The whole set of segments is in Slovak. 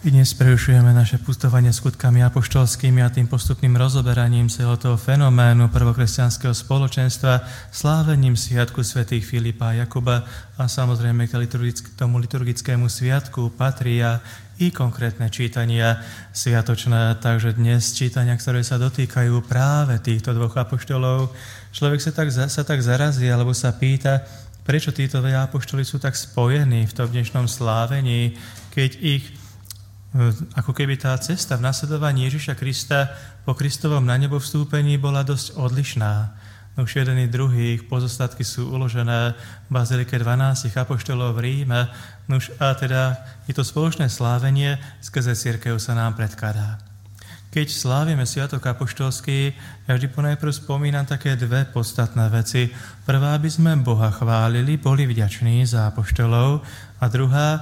Dnes prerušujeme naše pustovanie skutkami apoštolskými a tým postupným rozoberaním celého toho fenoménu prvokresťanského spoločenstva, slávením sviatku svätých Filipa a Jakuba a samozrejme k tomu liturgickému sviatku patria i konkrétne čítania sviatočné. Takže dnes čítania, ktoré sa dotýkajú práve týchto dvoch apoštolov, človek sa tak zarazí alebo sa pýta, prečo títo dvaja apoštoli sú tak spojení v tom dnešnom slávení, keď ich ako keby tá cesta v nasledovaní Ježiša Krista po Kristovom na nebo vstúpení bola dosť odlišná. Už jeden i druhý, ich pozostatky sú uložené v bazilike 12 apoštolov v Ríme, a teda je to spoločné slávenie, skrze cirkev sa nám predkladá. Keď slávime sviatok apoštolský, ja vždy ponajprv spomínam také dve podstatné veci. Prvá, aby sme Boha chválili, boli vďační za apoštolov, a druhá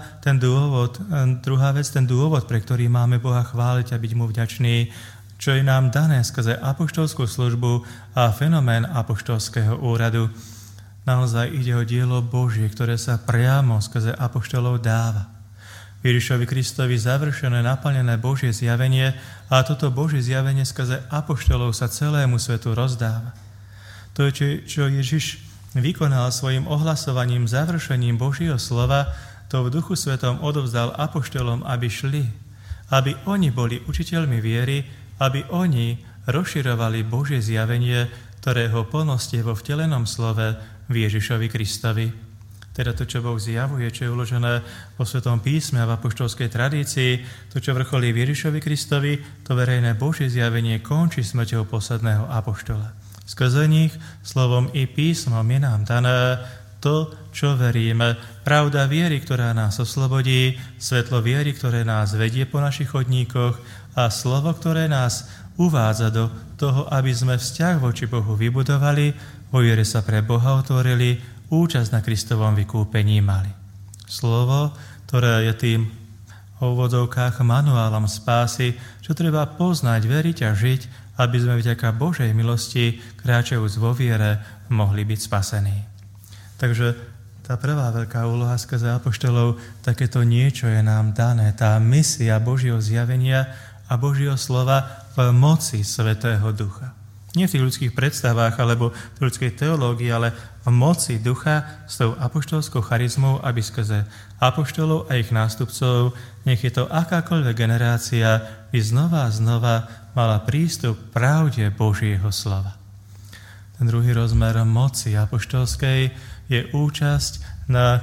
vec, ten dôvod, pre ktorý máme Boha chváliť a byť mu vďačný, čo je nám dané skrze apoštolskú službu a fenomén apoštolského úradu. Naozaj ide o dielo Božie, ktoré sa priamo skrze apoštolov dáva. Ježišovi Kristovi završené, naplnené Božie zjavenie a toto Božie zjavenie skrze apoštolov sa celému svetu rozdáva. To je, čo Ježiš vykonal svojim ohlasovaním, završením Božieho slova, to v Duchu Svetom odovzdal apoštolom, aby šli, aby oni boli učiteľmi viery, aby oni rozširovali Božie zjavenie, ktorého plnosť je vo vtelenom slove v Ježišovi Kristovi. Teda to, čo Boh zjavuje, čo je uložené vo Svetom písme a v apoštolskej tradícii, to, čo vrcholí v Ježišovi Kristovi, to verejné Božie zjavenie končí smrťou posledného apoštola. Skrze nich, slovom i písmom je nám dané to, čo veríme. Pravda viery, ktorá nás oslobodí, svetlo viery, ktoré nás vedie po našich chodníkoch a slovo, ktoré nás uvádza do toho, aby sme vzťah voči Bohu vybudovali, vo viere sa pre Boha otvorili, účasť na Kristovom vykúpení mali. Slovo, ktoré je tým v úvodzovkách manuálom spásy, čo treba poznať, veriť a žiť, aby sme vďaka Božej milosti, kráčajúc vo viere, mohli byť spasení. Takže tá prvá veľká úloha skrze apoštolov, takéto niečo je nám dané, tá misia Božieho zjavenia a Božieho slova v moci Svätého Ducha. Nie v tých ľudských predstavách alebo v ľudskej teológii, ale v moci Ducha s tou apoštolskou charizmou, aby skrze apoštolov a ich nástupcov, nech je to akákoľvek generácia, by znova a znova mala prístup k pravde Božieho slova. Ten druhý rozmer moci apoštolskej je účasť na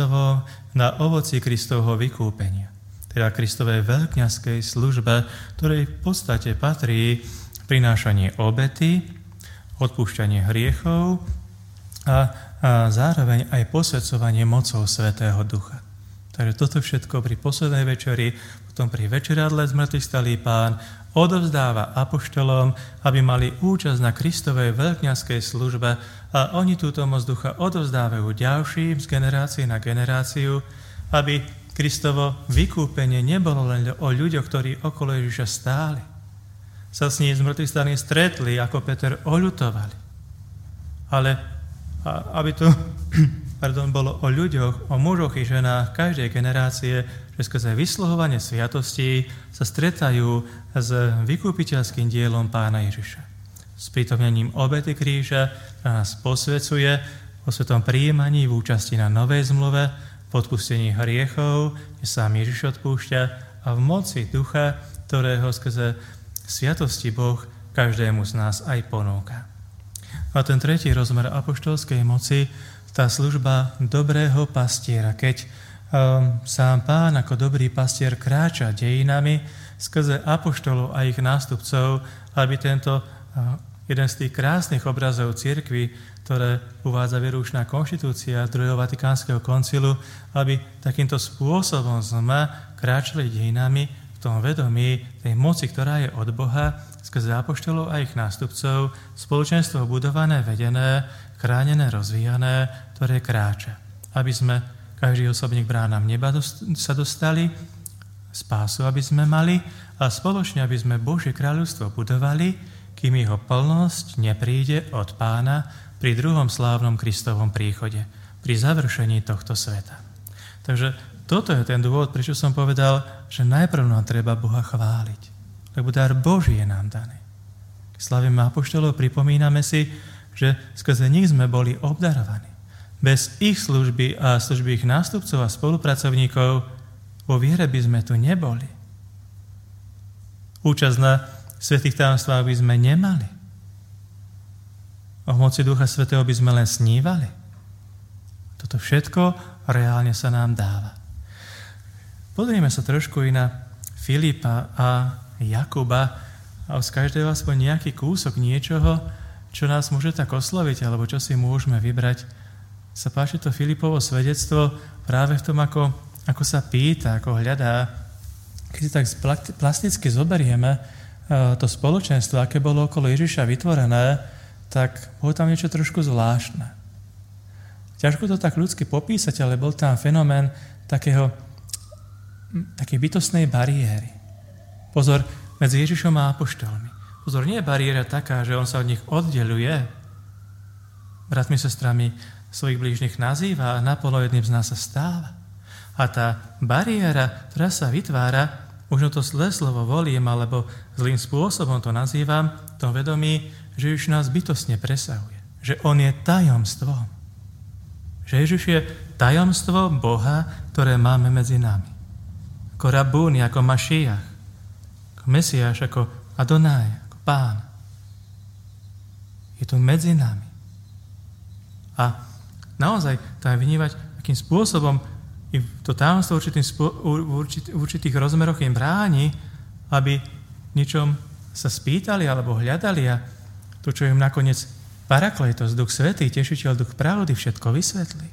ovoci Kristovho vykúpenia. Teda Kristovej veľkňazskej službe, ktorej v podstate patrí prinášanie obety, odpúšťanie hriechov a zároveň aj posväcovanie mocou Svätého Ducha. Takže toto všetko pri poslednej večeri, potom pri večeradle zmrtvých stalý Pán odovzdáva apoštolom, aby mali účasť na Kristovej veľkňazskej službe a oni túto moc Ducha odovzdávajú ďalším z generácie na generáciu, aby Kristovo vykúpenie nebolo len o ľuďoch, ktorí okolo Ježiša stáli. Sa s ním z mŕtvych staní stretli, ako Peter oľutovali. Ale aby to bolo o ľuďoch, o mužoch i ženách každej generácie, že skrze vysluhovanie sviatostí sa stretajú s vykúpiteľským dielom Pána Ježiša. S prítomnením obety kríža, ktorá nás posvecuje vo svetom prijímaní v účasti na novej zmluve, v odpustení hriechov, kde sám Ježiš odpúšťa a v moci Ducha, ktorého skrze sviatosti Boh každému z nás aj ponúka. A ten tretí rozmer apoštolskej moci, tá služba dobrého pastiera, keď sám Pán ako dobrý pastier kráča dejinami skrze apoštolov a ich nástupcov, aby tento jeden z tých krásnych obrazov cirkvi, ktoré uvádza výročná konštitúcia druhého Vatikánskeho koncilu, aby takýmto spôsobom sme kráčali dejinami v tom vedomí tej moci, ktorá je od Boha, skrze apoštolov a ich nástupcov, spoločenstvo budované, vedené, chránené, rozvíjané, ktoré kráča. Aby sme, každý osobník bránam neba sa dostali, spásu, aby sme mali a spoločne, aby sme Božie kráľovstvo budovali, kým jeho plnosť nepríde od Pána pri druhom slávnom Kristovom príchode, pri završení tohto sveta. Takže toto je ten dôvod, prečo som povedal, že najprv nám treba Boha chváliť. Lebo dar Boží je nám daný. Keď slavíme apoštolov, pripomíname si, že skrze nich sme boli obdarovaní. Bez ich služby a služby ich nástupcov a spolupracovníkov vo viere by sme tu neboli. Účasť na svätých tajomstvách by sme nemali. O moci Ducha Svätého by sme len snívali. Toto všetko reálne sa nám dáva. Pozrieme sa trošku i na Filipa a Jakuba a z každého aspoň nejaký kúsok niečoho, čo nás môže tak osloviť, alebo čo si môžeme vybrať. Sa páči to Filipovo svedectvo práve v tom, ako sa pýta, ako hľadá. Keď si tak plasticky zoberieme to spoločenstvo, aké bolo okolo Ježiša vytvorené, tak bolo tam niečo trošku zvláštne. Ťažko to tak ľudsky popísať, ale bol tam fenomén takej bytostnej bariéry. Pozor, medzi Ježišom a apoštolmi. Pozor, nie je bariéra taká, že on sa od nich oddeľuje. Bratmi, sestrami svojich blížnych nazýva a napolo jedným z nás sa stáva. A tá bariéra, ktorá sa vytvára, možno to zlé slovo volím, alebo zlým spôsobom to nazývam, v tom vedomí, že Ježiš nás bytostne presahuje. Že on je tajomstvom. Že Ježiš je tajomstvo Boha, ktoré máme medzi nami. Ako Rabúni, ako Mašiach, ako Mesiáš, ako Adonaj, ako Pán. Je tu medzi nami. A naozaj tam vnímať, akým spôsobom im to tajomstvo v určitých rozmeroch im bráni, aby ničom sa spýtali alebo hľadali a to, čo im nakoniec Parakletos, Duch Svätý, Tešiteľ, Duch Pravdy, všetko vysvetlí.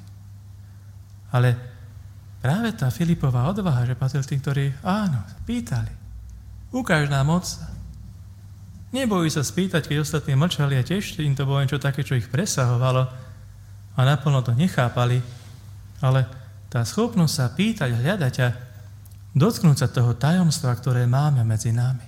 Ale práve tá Filipová odvaha, že patril tým, ktorí áno, pýtali. Ukáž nám Otca. Nebojí sa spýtať, keď ostatní mlčali a tiež im to bolo niečo také, čo ich presahovalo, a naplno to nechápali, ale tá schopnosť sa pýtať, hľadať a dotknúť sa toho tajomstva, ktoré máme medzi nami.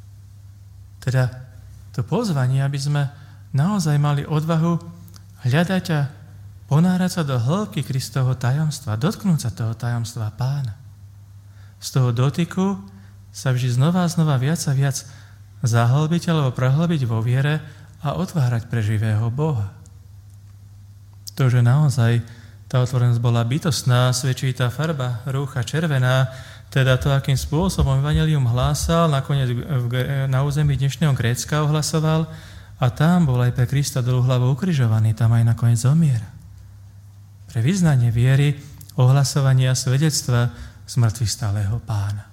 Teda to pozvanie, aby sme naozaj mali odvahu hľadať a ponárať sa do hĺbky Kristovho tajomstva, dotknúť sa toho tajomstva Pána. Z toho dotyku sa vždy znova a znova viac a viac zahlbiť alebo prehlbiť vo viere a otvárať pre živého Boha. To, že naozaj tá otvorenosť bola bytostná, svedčí tá farba rúcha červená, teda to, akým spôsobom evanjelium hlásal, nakoniec na území dnešného Grécka ohlasoval a tam bol aj pre Krista dolu hlavou ukrižovaný, tam aj nakoniec zomiera. Pre vyznanie viery, ohlasovania svedectva smrtvých stáleho Pána.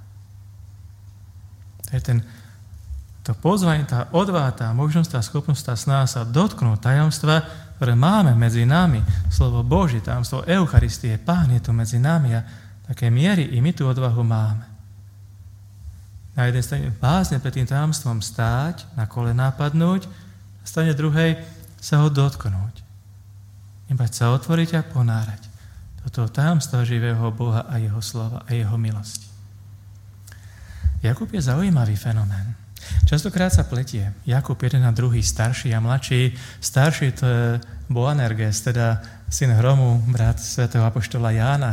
To je to pozvanie, tá odvaha, tá možnosť, tá schopnosť, tá snaha sa dotknúť tajomstva, ktoré máme medzi nami, slovo Boží, tajomstvo Eucharistie, Pán je tu medzi nami a také miery i my tú odvahu máme. Na jednej strane bázne pred tým tajomstvom stáť, na kolená padnúť, a strane druhej sa ho dotknúť. Nebať sa otvoriť a ponárať do toho tajomstva živého Boha a jeho slova a jeho milosti. Jakub je zaujímavý fenomén. Častokrát sa pletie Jakub jeden a druhý, starší a mladší. Starší to je Boanerges, teda syn Hromu, brat svätého apoštola Jána,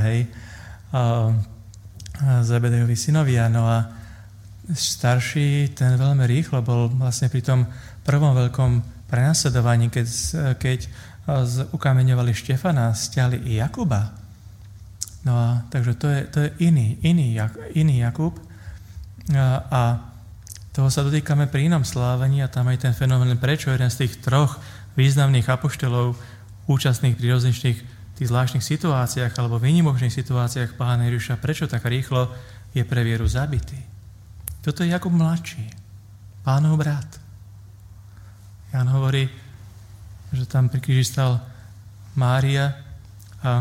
Zebedejovi synovia. No a starší, ten veľmi rýchlo bol vlastne pri tom prvom veľkom prenasledovaní, keď ukameňovali Štefana, stiahli i Jakuba. No a takže to je iný Jakub. A toho sa dotýkame pri inom slávení a tam aj ten fenomén, prečo jeden z tých troch významných apoštolov účastných pri rozličných tých zvláštnych situáciách alebo výnimočných situáciách Pána Ježiša, prečo tak rýchlo je pre vieru zabitý. Toto je Jakub mladší, Pánov brat. Ján hovorí, že tam pri kríži stal Mária a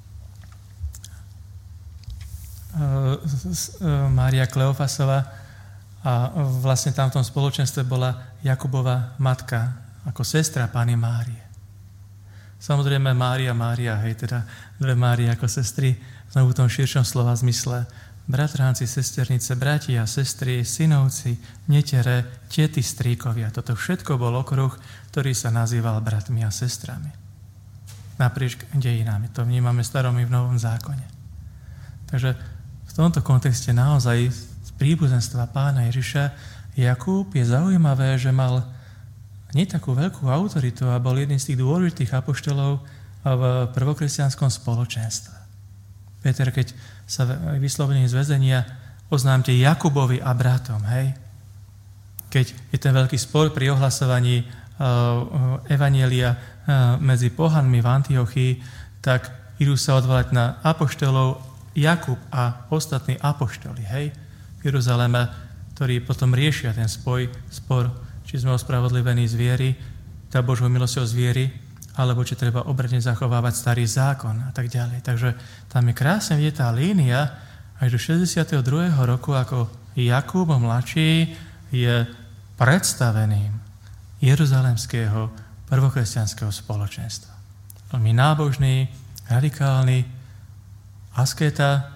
Mária Kleofasová, a vlastne tam v tom spoločenstve bola Jakubova matka, ako sestra Panny Márie. Samozrejme Mária, hej, teda dve Márie ako sestry, znovu v tom širšom slova zmysle. Bratránci, sesternice, bratia, sestry, synovci, netere, tety, strýkovia. Toto všetko bol okruh, ktorý sa nazýval bratmi a sestrami. Naprieč dejinami. To vnímame v starom i v novom zákone. Takže v tomto kontexte naozaj z príbuzenstva Pána Ježiša Jakub je zaujímavé, že mal nie takú veľkú autoritu a bol jedným z tých dôležitých apoštolov v prvokresťanskom spoločenstve. Peter, keď sa vyslovene z väzenia oznámte Jakubovi a bratom, hej? Keď je ten veľký spor pri ohlasovaní evanjelia medzi pohanmi v Antiochii, tak idú sa odvolať na apoštolov Jakub a ostatní apoštoli, hej? V Jeruzaleme, ktorí potom riešia ten spor, či sme ospravodlivení z viery, tá Božou milosťou z viery, alebo či treba obratne zachovávať starý zákon a tak ďalej. Takže tam je krásne vidieť tá línia, až do 62. roku, ako Jakub mladší je predstaveným jeruzalemského prvokresťanského spoločenstva. Veľmi nábožný, radikálny, asketa,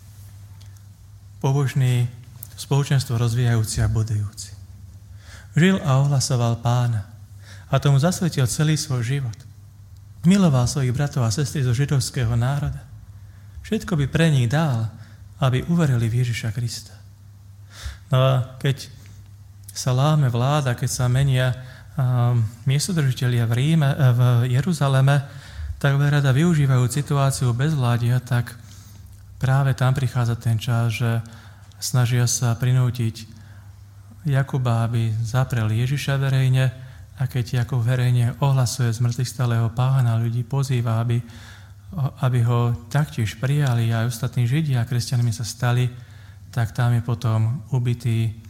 pobožný, spoločenstvo rozvíjajúci a budujúci. Žil a ohlasoval Pána a tomu zasvetil celý svoj život. Miloval svojich bratov a sestry zo židovského národa. Všetko by pre nich dal, aby uverili v Ježiša Krista. No a keď sa láme vláda, keď sa menia miestodržitelia v Jeruzaleme, tak rada využívajú situáciu bezvládia, tak práve tam prichádza ten čas, že snažia sa prinútiť Jakuba, aby zaprel Ježiša verejne, a keď Jakub verejne ohlasuje z mŕtvych stáleho Pána, ľudí pozýva, aby ho taktiež prijali, aj ostatní Židia a kresťanmi sa stali, tak tam je potom ubitý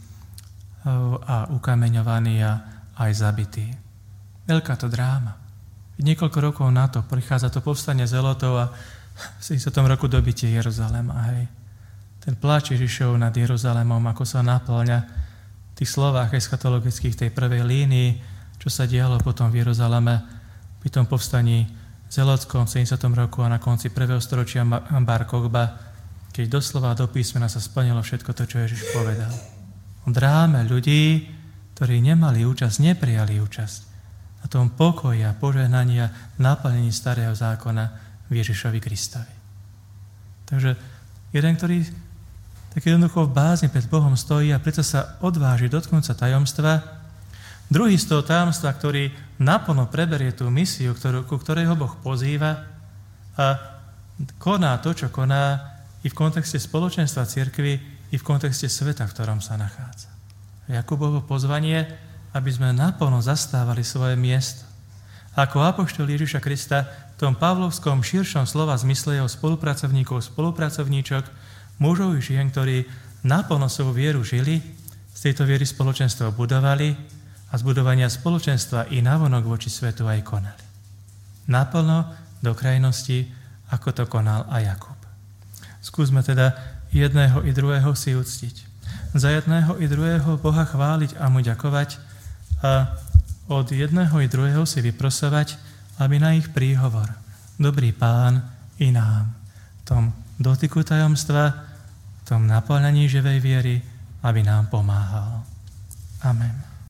a ukameňovaný a aj zabitý. Veľká to dráma. Niekoľko rokov na to prichádza to povstanie zelotov a v 70. roku dobitie Jeruzalema. Hej. Ten pláč Ježišov nad Jeruzalemom, ako sa naplňa v tých slovách eschatologických tej prvej línii, čo sa dialo potom v Jeruzaleme pri tom povstaní zelotskom v 70. roku a na konci prvého storočia Bar Kochba, keď doslova do písmena sa splnilo všetko to, čo Ježiš povedal. O dráme ľudí, ktorí nemali účasť, neprijali účasť na tom pokoji a požehnaní a naplnení starého zákona v Ježišovi Kristovi. Takže jeden, ktorý tak jednoducho v bázni pred Bohom stojí a preto sa odváži dotknúť sa tajomstva. Druhý z toho tajomstva, ktorý naplno preberie tú misiu, ku ktorej ho Boh pozýva a koná to, čo koná i v kontexte spoločenstva cirkvi, i v kontexte sveta, v ktorom sa nachádza. Jakubovo pozvanie, aby sme naplno zastávali svoje miesto. Ako apoštol Ježiša Krista v tom pavlovskom širšom slova zmysle jeho spolupracovníkov, spolupracovníčok, mužov i žien, ktorí naplno svoju vieru žili, z tejto viery spoločenstvo budovali a z budovania spoločenstva i navonok voči svetu aj konali. Naplno do krajnosti, ako to konal aj Jakub. Skúsme teda jedného i druhého si uctiť. Za jedného i druhého Boha chváliť a mu ďakovať a od jedného i druhého si vyprosovať, aby na ich príhovor, dobrý Pán i nám, v tom dotyku tajomstva, v tom naplňaní živej viery, aby nám pomáhal. Amen.